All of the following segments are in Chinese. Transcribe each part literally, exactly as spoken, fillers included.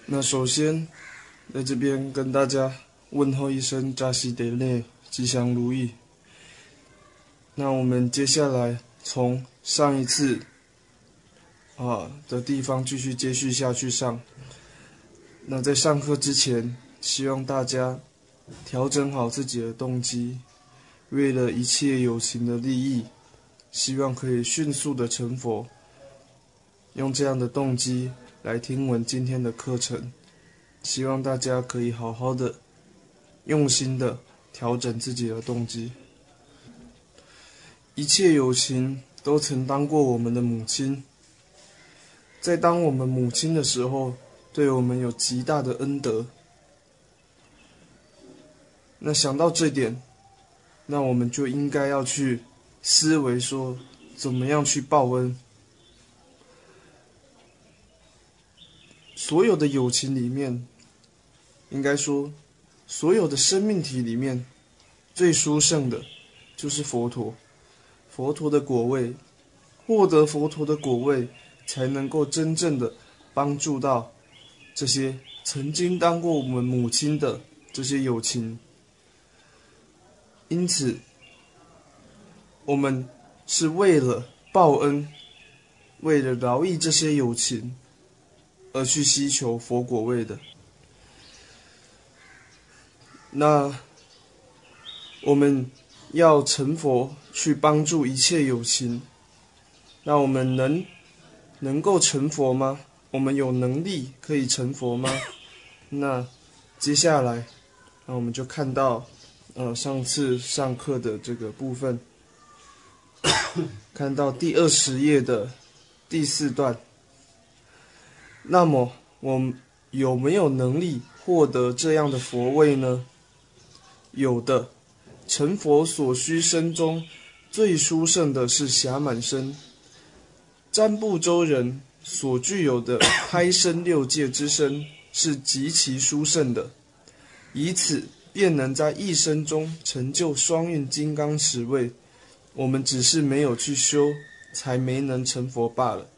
那首先，在这边跟大家问候一声扎西德内，吉祥如意。那我们接下来从上一次啊的地方继续接续下去上。那在上课之前，希望大家调整好自己的动机，为了一切有情的利益，希望可以迅速的成佛。用这样的动机来听闻今天的课程，希望大家可以好好的、用心的调整自己的动机。一切有情都曾当过我们的母亲，在当我们母亲的时候，对我们有极大的恩德。那想到这点，那我们就应该要去思维说，怎么样去报恩。所有的友情里面，应该说，所有的生命体里面，最殊胜的，就是佛陀。佛陀的果位，获得佛陀的果位，才能够真正的帮助到这些曾经当过我们母亲的这些友情。因此，我们是为了报恩，为了饶益这些友情，而去希求佛果位的。那我们要成佛，去帮助一切有情。那我们能能够成佛吗？我们有能力可以成佛吗？那接下来，那我们就看到，呃，上次上课的这个部分，看到第二十页的第四段。那么，我们有没有能力获得这样的佛位呢？有的。成佛所需身中，最殊胜的是暇满身。占卜洲人所具有的胎生六界之身，是极其殊胜的，以此便能在一生中成就双运金刚持位。我们只是没有去修，才没能成佛罢了。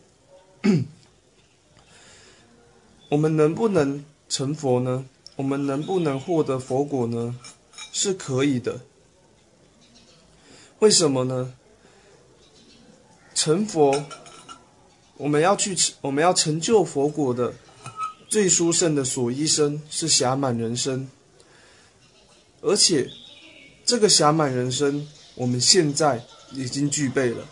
我们能不能成佛呢？我们能不能获得佛果呢？是可以的。为什么呢？成佛，我们要去，我们要成就佛果的最殊胜的所依身是暇满人身，而且这个暇满人身，我们现在已经具备了。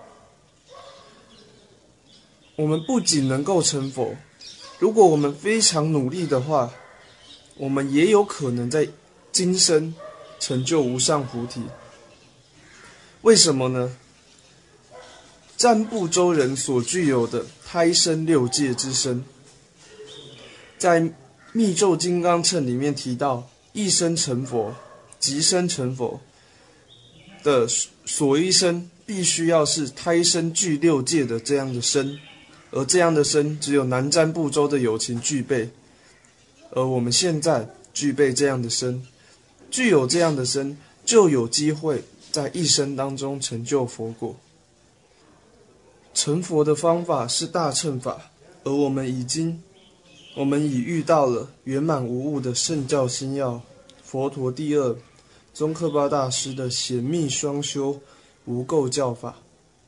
我们不仅能够成佛，如果我们非常努力的话，我们也有可能在今生成就无上菩提。为什么呢？占卜洲人所具有的胎生六界之身，在密咒金刚乘里面提到，一生成佛、即生成佛的所依身，必须要是胎生具六界的这样的身，而这样的身只有南占卜洲的有情具备，而我们现在具备这样的身，具有这样的身，就有机会在一生当中成就佛果。成佛的方法是大乘法，而我们已经，我们已遇到了圆满无误的圣教心要，佛陀第二宗喀巴大师的显密双修无垢教法。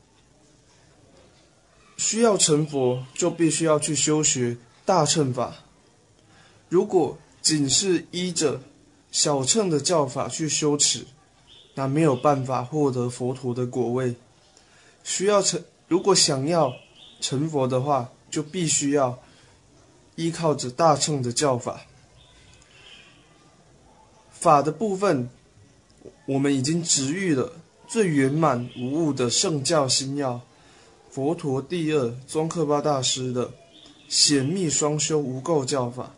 需要成佛，就必须要去修学大乘法。如果仅是依着小乘的教法去修持，那没有办法获得佛陀的果位。需要成，如果想要成佛的话，就必须要依靠着大乘的教法。法的部分，我们已经直遇了最圆满无误的圣教心要，佛陀第二宗喀巴大师的显密双修无垢教法。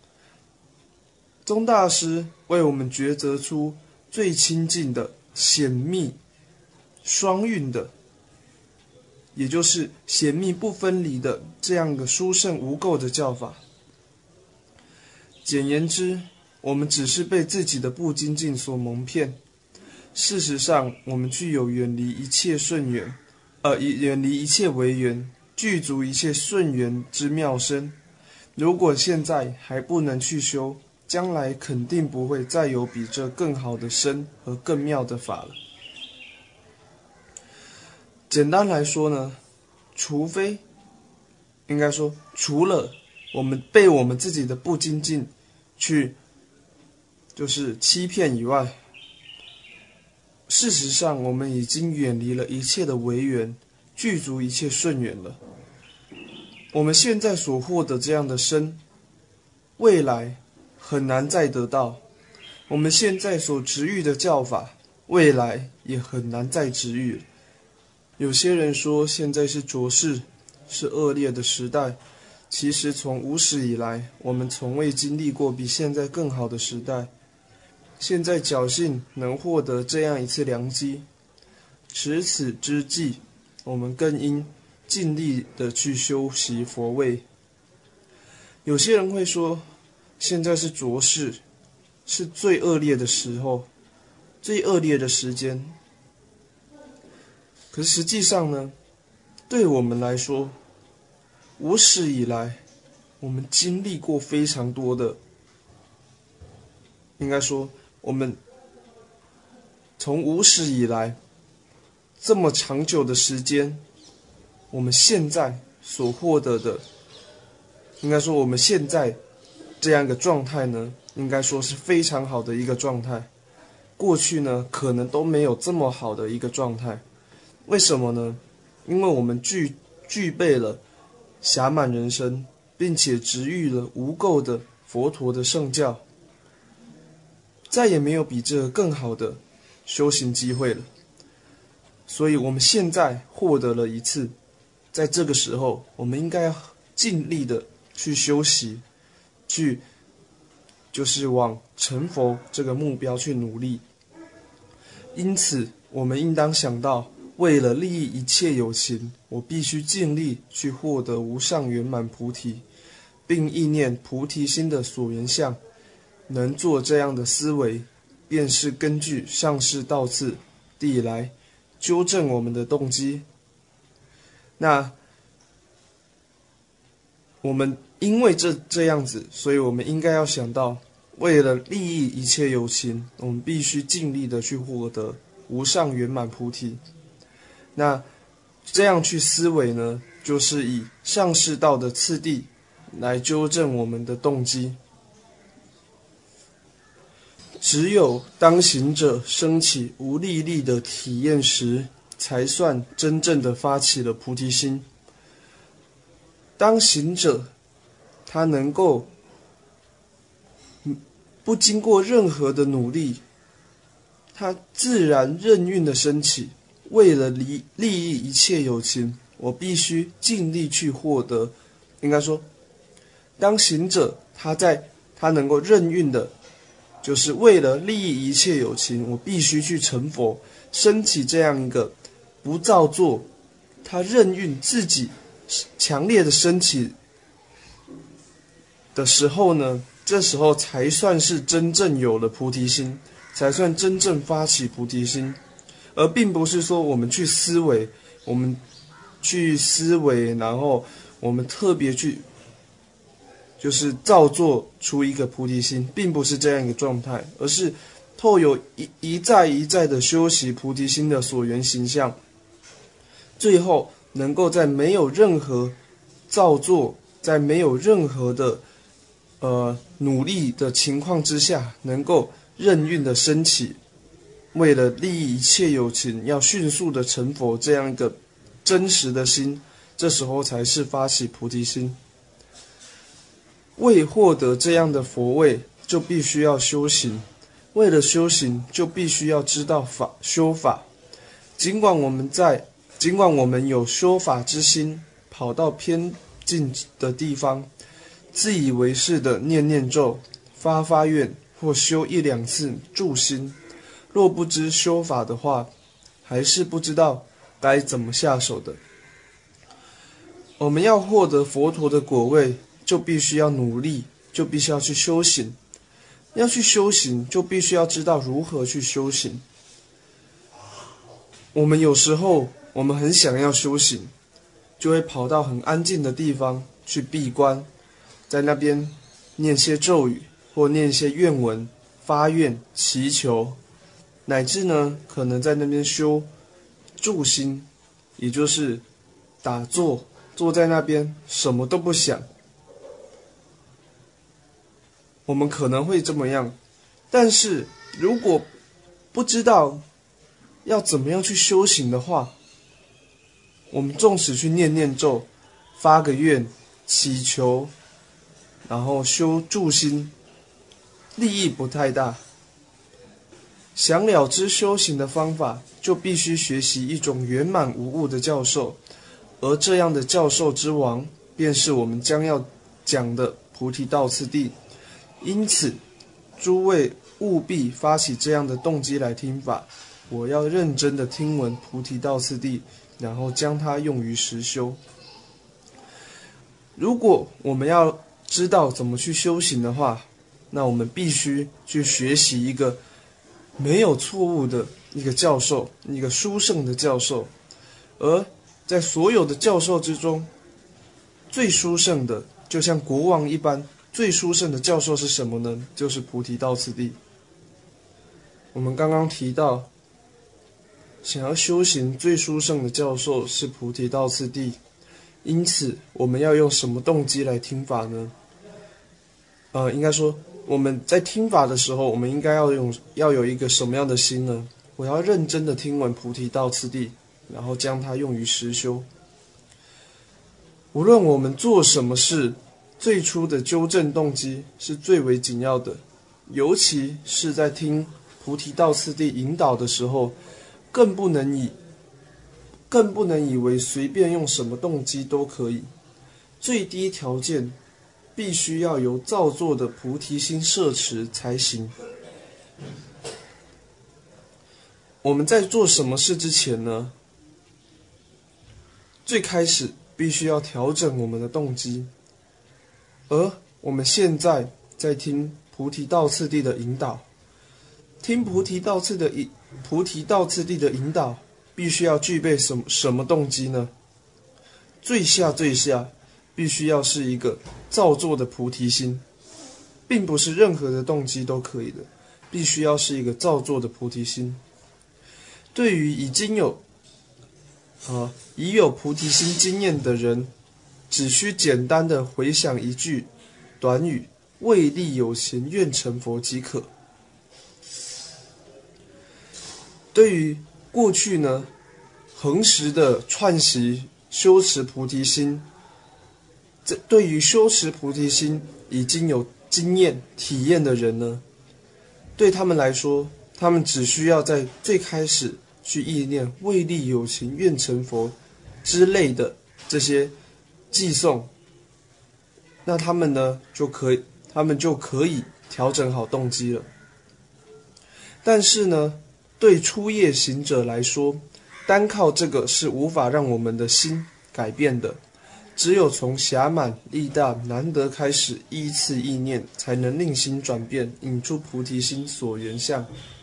宗大师为我们抉择出最亲近的显密双运的，也就是显密不分离的这样的殊胜无垢的教法。简言之，我们只是被自己的不精进所蒙骗。事实上，我们具有远离一切顺缘，呃，远离一切违缘，具足一切顺缘之妙身。 如果现在还不能去修，将来肯定不会再有比这更好的身和更妙的法了。简单来说呢，除非应该说除了我们被我们自己的不精进去就是欺骗以外，事实上我们已经远离了一切的违缘，具足一切顺缘了。我们现在所获得这样的身，未来很难再得到；我们现在所执欲的教法，未来也很难再执欲了。有些人说现在是浊世，是恶劣的时代，其实从无始以来，我们从未经历过比现在更好的时代。现在侥幸能获得这样一次良机，持此之际，我们更应尽力的去修习佛位。有些人会说，现在是浊世，是最恶劣的时候，最恶劣的时间。可是实际上呢，对我们来说，无始以来，我们经历过非常多的，应该说，我们从无始以来这么长久的时间，我们现在所获得的，应该说我们现在这样一个状态呢，应该说是非常好的一个状态。过去呢，可能都没有这么好的一个状态。为什么呢？因为我们具具备了暇满人身，并且执欲了无垢的佛陀的圣教，再也没有比这个更好的修行机会了。所以我们现在获得了一次，在这个时候，我们应该要尽力的去修习，去就是往成佛这个目标去努力。因此，我们应当想到，为了利益一切有情，我必须尽力去获得无上圆满菩提，并意念菩提心的所缘相。能做这样的思维，便是根据上士道次第来纠正我们的动机。那我们因为这这样子，所以我们应该要想到，为了利益一切有情，我们必须尽力的去获得无上圆满菩提。那这样去思维呢，就是以上士道的次第来纠正我们的动机。只有当行者升起无利益的体验时，才算真正的发起了菩提心。当行者他能够不经过任何的努力，他自然任运的升起，为了利利益一切有情，我必须尽力去获得。应该说，当行者他在他能够任运的，就是为了利益一切有情，我必须去成佛，升起这样一个不造作，他任运自己强烈的升起的时候呢，这时候才算是真正有了菩提心，才算真正发起菩提心，而并不是说我们去思维，我们去思维，然后我们特别去就是造作出一个菩提心，并不是这样一个状态，而是透有一一再一再的修习菩提心的所缘形象，最后能够在没有任何造作，在没有任何的呃努力的情况之下，能够任运的升起，为了利益一切有情，要迅速的成佛这样一个真实的心，这时候才是发起菩提心。为获得这样的佛位，就必须要修行，为了修行，就必须要知道法修法。尽管我们在尽管我们有修法之心，跑到偏近的地方，自以为是的念念咒、发发愿，或修一两次助心，若不知修法的话，还是不知道该怎么下手的。我们要获得佛陀的果位，就必须要努力，就必须要去修行。要去修行，就必须要知道如何去修行。我们有时候，我们很想要修行，就会跑到很安静的地方去闭关， 在那边念些咒语，或念一些愿文，发愿祈求，乃至呢可能在那边修住心，也就是打坐，坐在那边什么都不想。我们可能会这么样，但是如果不知道要怎么样去修行的话，我们纵使去念念咒，发个愿，祈求，然后修住心，利益不太大。想了知修行的方法，就必须学习一种圆满无误的教授，而这样的教授之王，便是我们将要讲的菩提道次第。因此，诸位务必发起这样的动机来听法。我要认真的听闻菩提道次第，然后将它用于实修。如果我们要知道怎么去修行的话，那我们必须去学习一个没有错误的一个教授，一个殊胜的教授。而在所有的教授之中，最殊胜的，就像国王一般，最殊胜的教授是什么呢？就是菩提道次第。我们刚刚提到，想要修行最殊胜的教授是菩提道次第，因此我们要用什么动机来听法呢？呃，应该说我们在听法的时候，我们应该要用要有一个什么样的心呢？我要认真的听闻菩提道次第，然后将它用于实修。无论我们做什么事，最初的纠正动机是最为紧要的，尤其是在听菩提道次第引导的时候，更不能以更不能以为随便用什么动机都可以。最低条件必须要由造作的菩提心摄持才行。我们在做什么事之前呢，最开始必须要调整我们的动机。而我们现在在听菩提道次第的引导，听菩提道次的引菩提道次第的引导，必须要具备什么什么动机呢？最下最下，必须要是一个造作的菩提心，并不是任何的动机都可以的，必须要是一个造作的菩提心。对于已经有啊已有菩提心经验的人，只需简单的回想一句短语“为利有情，愿成佛”即可。对于过去呢，恒时的串习修持菩提心，这对于修持菩提心已经有经验体验的人呢，对他们来说，他们只需要在最开始去意念“为利有情，愿成佛”之类的这些寄诵，那他们呢就可以，他们就可以调整好动机了。但是呢，对初业行者来说，单靠这个是无法让我们的心改变的。只有从暇满、力大、难得开始，依次意念，才能令心转变，引出菩提心所缘相。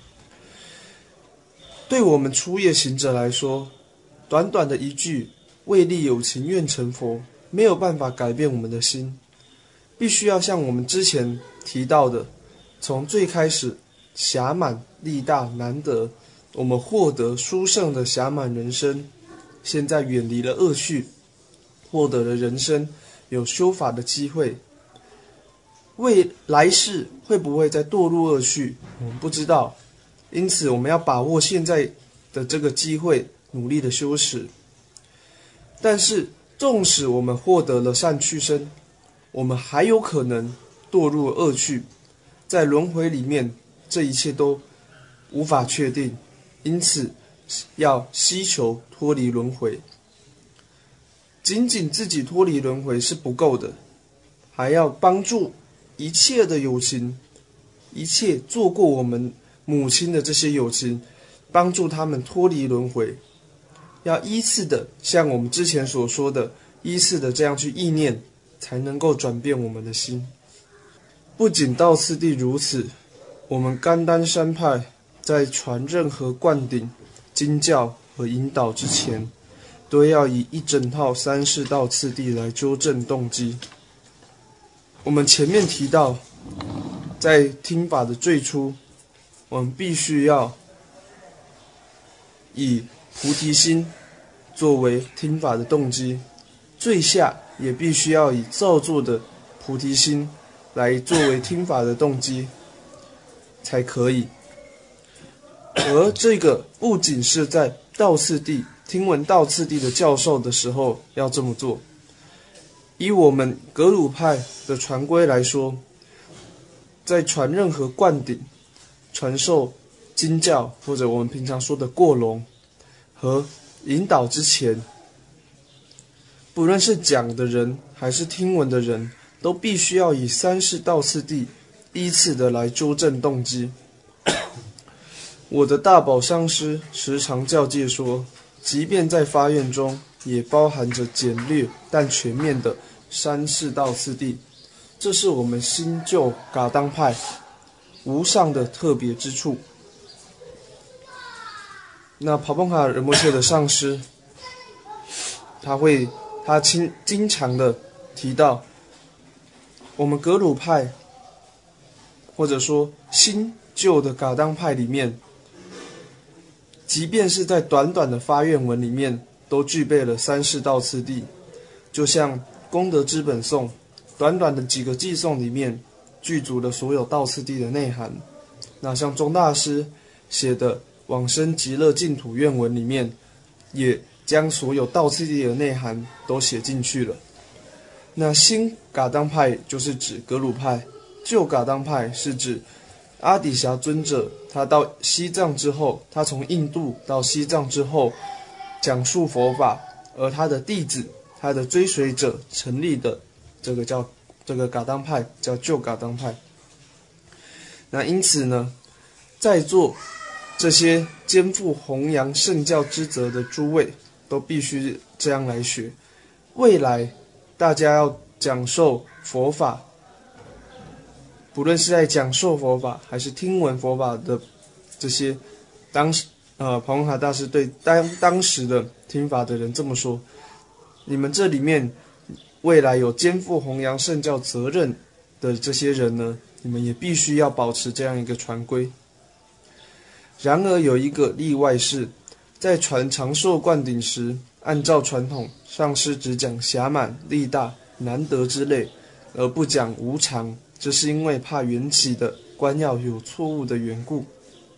对我们初业行者来说，短短的一句“为利有情，愿成佛”，没有办法改变我们的心，必须要像我们之前提到的，从最开始暇满、力大、难得，我们获得殊胜的暇满人生，现在远离了恶趣，获得了人生有修法的机会。未来世会不会再堕入恶趣，我们不知道，因此我们要把握现在的这个机会，努力的修持。但是纵使我们获得了善趣身，我们还有可能堕入恶趣，在轮回里面，这一切都无法确定，因此要希求脱离轮回。仅仅自己脱离轮回是不够的，还要帮助一切的有情，一切做过我们母亲的这些有情，帮助他们脱离轮回。要依次的，像我们之前所说的，依次的这样去意念，才能够转变我们的心。不仅道次第如此，我们甘丹山派在传任何灌顶、经教和引导之前，都要以一整套三世道次第来纠正动机。 我们前面提到，在听法的最初，我们必须要以菩提心作为听法的动机，最下也必须要以造作的菩提心来作为听法的动机才可以。而这个不仅是在道次第听闻道次第的教授的时候要这么做，以我们格鲁派的传规来说，在传任何灌顶、传授经教或者我们平常说的过笼和引导之前，不论是讲的人还是听闻的人，都必须要以三世道次第依次的来纠正动机。我的大宝上师时常教诫说，即便在发愿中，也包含着简略但全面的三世道次第，这是我们新旧噶当派无上的特别之处。那帕蓬卡仁波切的上师，他会他经经常的提到，我们格鲁派或者说新旧的噶当派里面，即便是在短短的发愿文里面，都具备了三世道次第。就像功德之本颂，短短的几个偈颂里面，具足了所有道次第的内涵。那像宗大师写的往生极乐净土愿文里面，也将所有道次第的内涵都写进去了。那新噶当派就是指格鲁派，旧噶当派是指阿底峡尊者，他到西藏之后，他从印度到西藏之后讲述佛法，而他的弟子、他的追随者成立的这个叫这个噶当派，叫旧噶当派。那因此呢，在座这些肩负弘扬圣教之责的诸位，都必须这样来学。未来大家要讲授佛法，不论是在讲授佛法还是听闻佛法的这些，当时呃帕蒙卡大师对当当时的听法的人这么说：你们这里面未来有肩负弘扬圣教责任的这些人呢，你们也必须要保持这样一个传规。然而有一个例外是，在传长寿灌顶时，按照传统，上师只讲暇满、力大、难得之类，而不讲无常。这是因为怕缘起的观要有错误的缘故。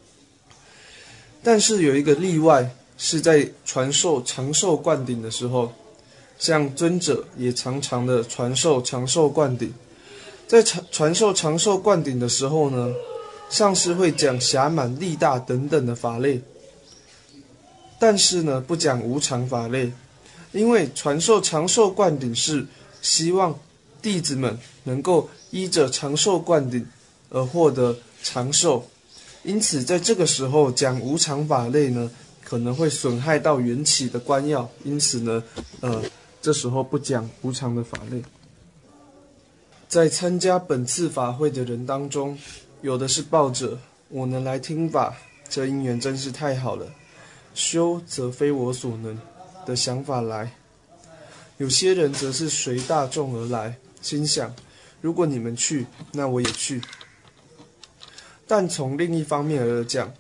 但是有一个例外，是在传授长寿灌顶的时候，像尊者也常常的传授长寿灌顶。在传传授长寿灌顶的时候呢，上师会讲暇满、力大等等的法类，但是呢不讲无常法类，因为传授长寿灌顶是希望弟子们能够依着长寿灌顶而获得长寿，因此在这个时候讲无常法类呢，可能会损害到缘起的观要，因此呢，呃，这时候不讲无常的法类。在参加本次法会的人当中，有的是抱着我能来听法，这因缘真是太好了，修则非我所能的想法来；有些人则是随大众而来，心想如果你们去，那我也去。但从另一方面而讲，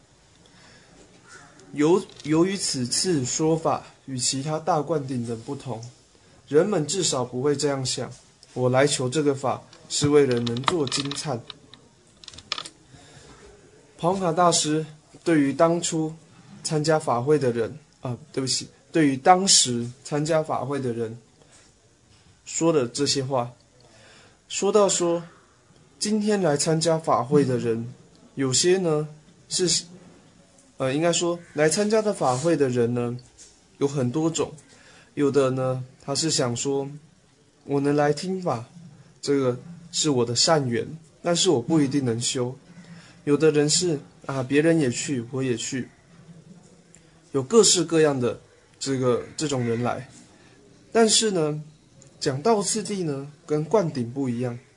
由由于此次说法与其他大灌顶等不同，人们至少不会这样想：我来求这个法是为了能做金灿。帕蒙卡大师对于当初参加法会的人啊，对不起，对于当时参加法会的人说的这些话，说到说，今天来参加法会的人，有些呢是，呃，应该说来参加的法会的人呢有很多种，有的呢他是想说，我能来听法，这个是我的善缘，但是我不一定能修。有的人是啊，别人也去，我也去，有各式各样的这个这种人来。但是呢，讲道次第呢，跟灌顶不一样。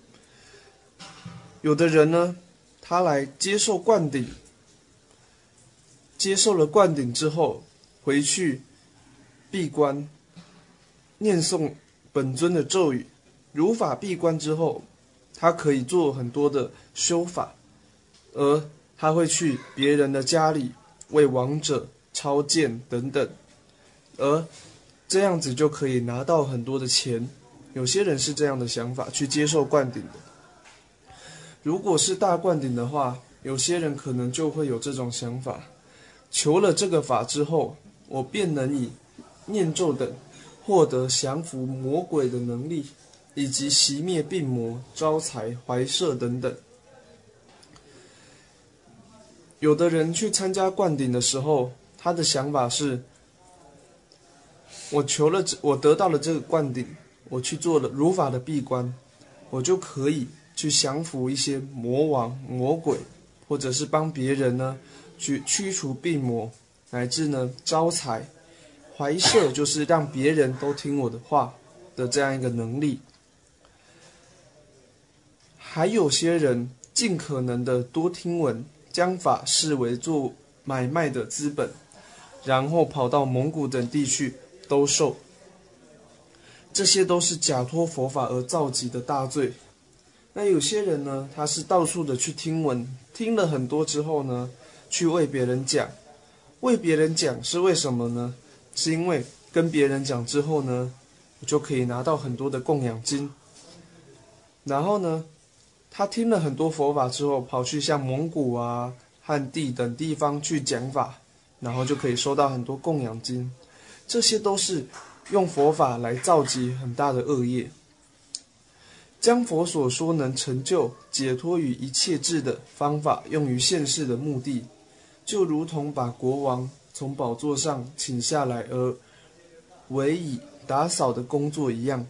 有的人呢，他来接受灌顶，接受了灌顶之后，回去闭关，念诵本尊的咒语， 如法闭关之后，他可以做很多的修法，而他会去别人的家里为亡者超荐等等，而这样子就可以拿到很多的钱。有些人是这样的想法去接受灌顶的。如果是大灌顶的话，有些人可能就会有这种想法，求了这个法之后，我便能以念咒等获得降服魔鬼的能力，以及熄灭病魔、招财、怀赦等等。有的人去参加灌顶的时候，他的想法是，我求了我得到了这个灌顶，我去做了如法的闭关，我就可以去降服一些魔王、魔鬼，或者是帮别人呢去驱除病魔，乃至呢招财。怀赦就是让别人都听我的话的这样一个能力。还有些人尽可能的多听闻，将法视为做买卖的资本，然后跑到蒙古等地去兜售，这些都是假托佛法而造集的大罪。那有些人呢，他是到处的去听闻，听了很多之后呢，去为别人讲。为别人讲是为什么呢？是因为跟别人讲之后呢，我就可以拿到很多的供养金。然后呢，他听了很多佛法之后，跑去像蒙古啊、汉地等地方去讲法，然后就可以收到很多供养金。这些都是用佛法来造集很大的恶业。将佛所说能成就解脱于一切智的方法用于现世的目的，就如同把国王从宝座上请下来而委以打扫的工作一样。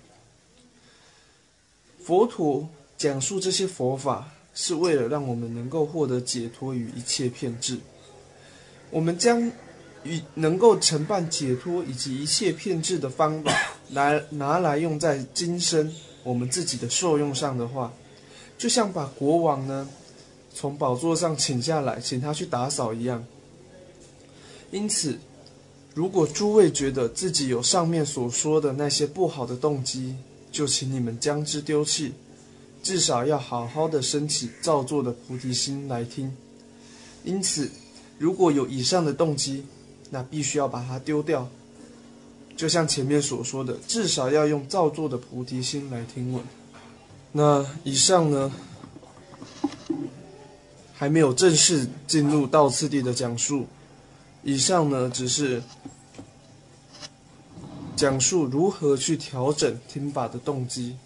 佛陀讲述这些佛法，是为了让我们能够获得解脱于一切骗智。我们将与能够承办解脱以及一切骗智的方法来拿来用在今生我们自己的受用上的话，就像把国王呢从宝座上请下来，请他去打扫一样。因此，如果诸位觉得自己有上面所说的那些不好的动机，就请你们将之丢弃，至少要好好的升起造作的菩提心来听。因此，如果有以上的动机，那必须要把它丢掉。就像前面所说的，至少要用造作的菩提心来听闻。那以上呢，还没有正式进入道次第的讲述。以上呢，只是讲述如何去调整听法的动机。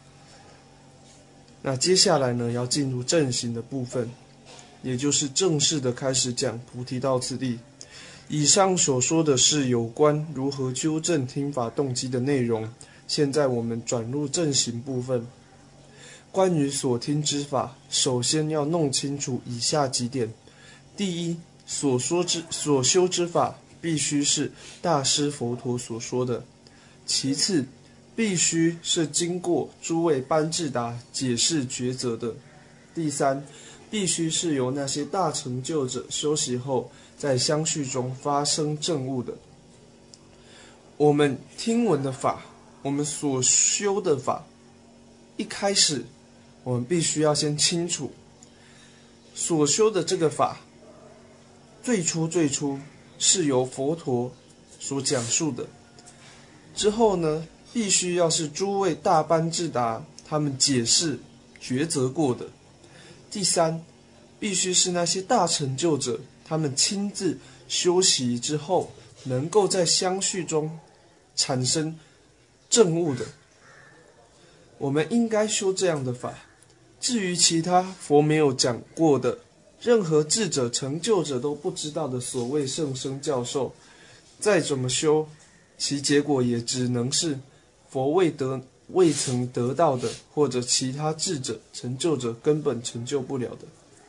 那接下来呢，要进入正行的部分，也就是正式的开始讲菩提道次第。以上所说的是有关如何纠正听法动机的内容。现在我们转入正行部分。关于所听之法，首先要弄清楚以下几点：第一，所说之所修之法必须是大师佛陀所说的；其次，必须是经过诸位班智达解释抉择的；第三，必须是由那些大成就者修习后在相续中发生证悟的。我们听闻的法，我们所修的法，一开始我们必须要先清楚所修的这个法最初最初是由佛陀所讲述的，之后呢，必须要是诸位大班智达他们解释抉择过的。第三，必须是那些大成就者他们亲自修习之后，能够在相续中产生证悟的。我们应该修这样的法。至于其他佛没有讲过的，任何智者成就者都不知道的所谓圣僧教授，再怎么修，其结果也只能是佛未得未曾得到的，或者其他智者成就者根本成就不了的。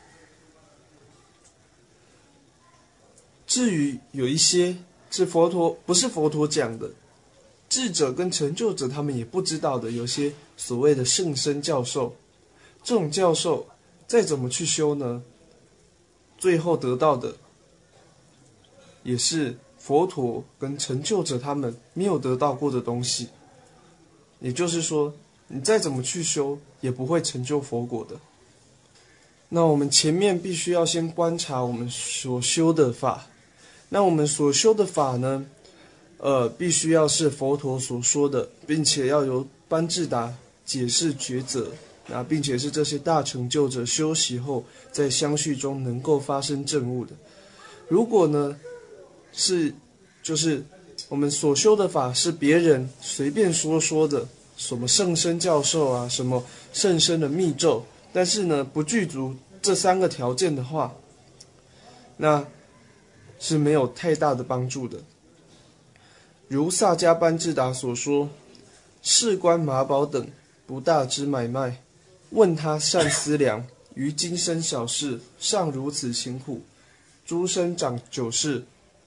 至于有一些是佛陀不是佛陀讲的，智者跟成就者他们也不知道的，有些所谓的圣僧教授，这种教授再怎么去修呢，最后得到的也是佛陀跟成就者他们没有得到过的东西。也就是说， 你再怎么去修，也不会成就佛果的。那我们前面必须要先观察我们所修的法。那我们所修的法呢，呃，必须要是佛陀所说的，并且要由班智达解释抉择，啊，并且是这些大成就者修习后，在相续中能够发生证悟的。如果呢，是就是我们所修的法是别人随便说说的，什么圣僧教授啊，什么圣僧的密咒，但是呢不具足这三个条件的话，那是没有太大的帮助的。如萨迦班智达所说，事关马宝等不大之买卖，问他善思量，于今生小事尚如此辛苦，诸生长久世，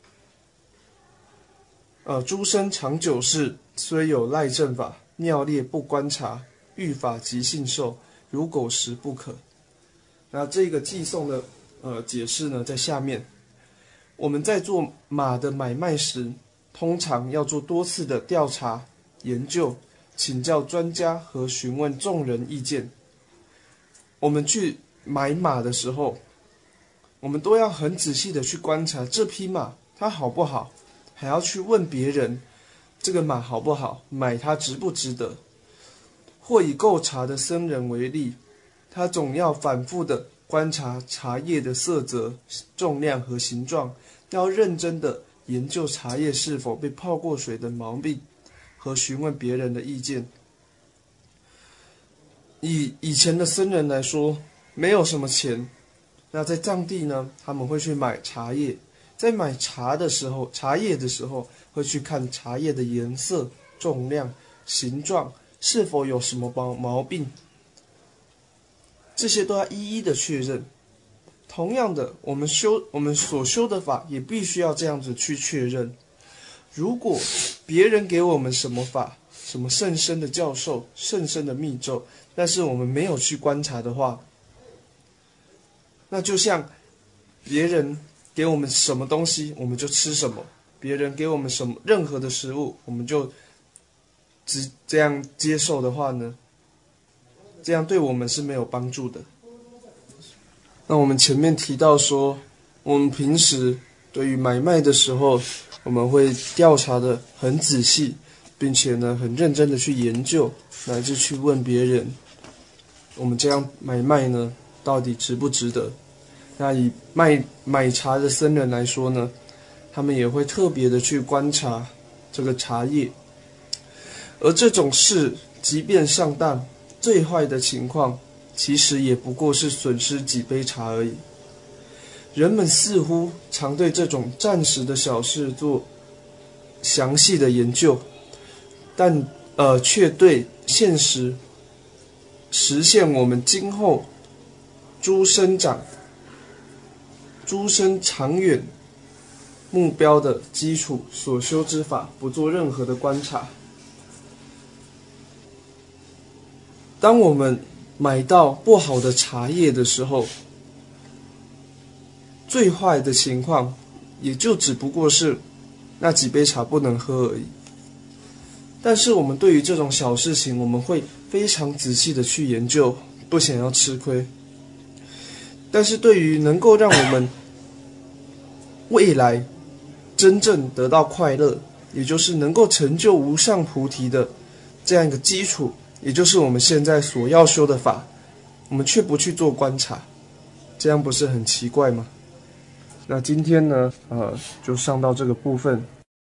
呃，诸生长久世虽有赖正法，尿列不观察，欲法即信受，如狗食不可。那这个寄送的呃解释呢，在下面。我们在做马的买卖时，通常要做多次的调查、研究、请教专家和询问众人意见。我们去买马的时候，我们都要很仔细的去观察这匹马它好不好，还要去问别人这个马好不好，买它值不值得。或以购茶的僧人为例，他总要反复的观察茶叶的色泽、重量和形状，要认真的研究茶叶是否被泡过水的毛病，和询问别人的意见。以以前的僧人来说，没有什么钱，那在藏地呢，他们会去买茶叶，在买茶的时候，茶叶的时候会去看茶叶的颜色、重量、形状是否有什么毛毛病，这些都要一一的确认。同样的，我们修我们所修的法也必须要这样子去确认。如果别人给我们什么法，什么圣僧的教授、圣僧的密咒，但是我们没有去观察的话，那就像别人给我们什么东西，我们就吃什么；别人给我们什么任何的食物，我们就只这样接受的话呢，这样对我们是没有帮助的。那我们前面提到说，我们平时对于买卖的时候，我们会调查的很仔细，并且呢很认真的去研究，乃至去问别人，我们这样买卖呢到底值不值得。那以卖买茶的僧人来说呢，他们也会特别的去观察这个茶叶，而这种事即便上当，最坏的情况其实也不过是损失几杯茶而已。人们似乎常对这种暂时的小事做详细的研究，但呃，却对现实实现我们今后诸生长、诸生长远目标的基础所修之法不做任何的观察。当我们买到不好的茶叶的时候，最坏的情况也就只不过是那几杯茶不能喝而已。但是我们对于这种小事情，我们会非常仔细的去研究，不想要吃亏。但是对于能够让我们未来真正得到快乐，也就是能够成就无上菩提的这样一个基础，也就是我们现在所要修的法，我们却不去做观察，这样不是很奇怪吗？那今天呢，呃，就上到这个部分。